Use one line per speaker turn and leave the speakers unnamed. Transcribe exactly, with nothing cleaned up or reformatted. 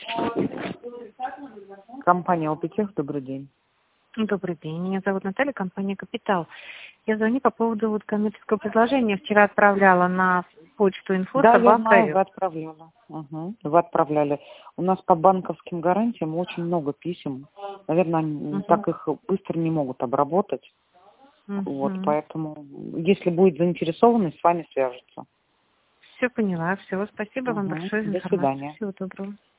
Компания ОПТЕХ, добрый день.
Добрый день, меня зовут Наталья, компания «Капитал». Я звоню по поводу вот коммерческого предложения. Вчера отправляла на почту инфо.
Да,
собака.
я знаю, вы отправляли. Угу, вы отправляли. У нас по банковским гарантиям очень много писем. Наверное, они
Угу.
так их быстро не могут обработать.
Угу.
Вот, поэтому, если будет заинтересованность, с вами свяжутся.
Все поняла, все. Спасибо вам
Угу.
большое за
До
информацию.
свидания.
Всего доброго.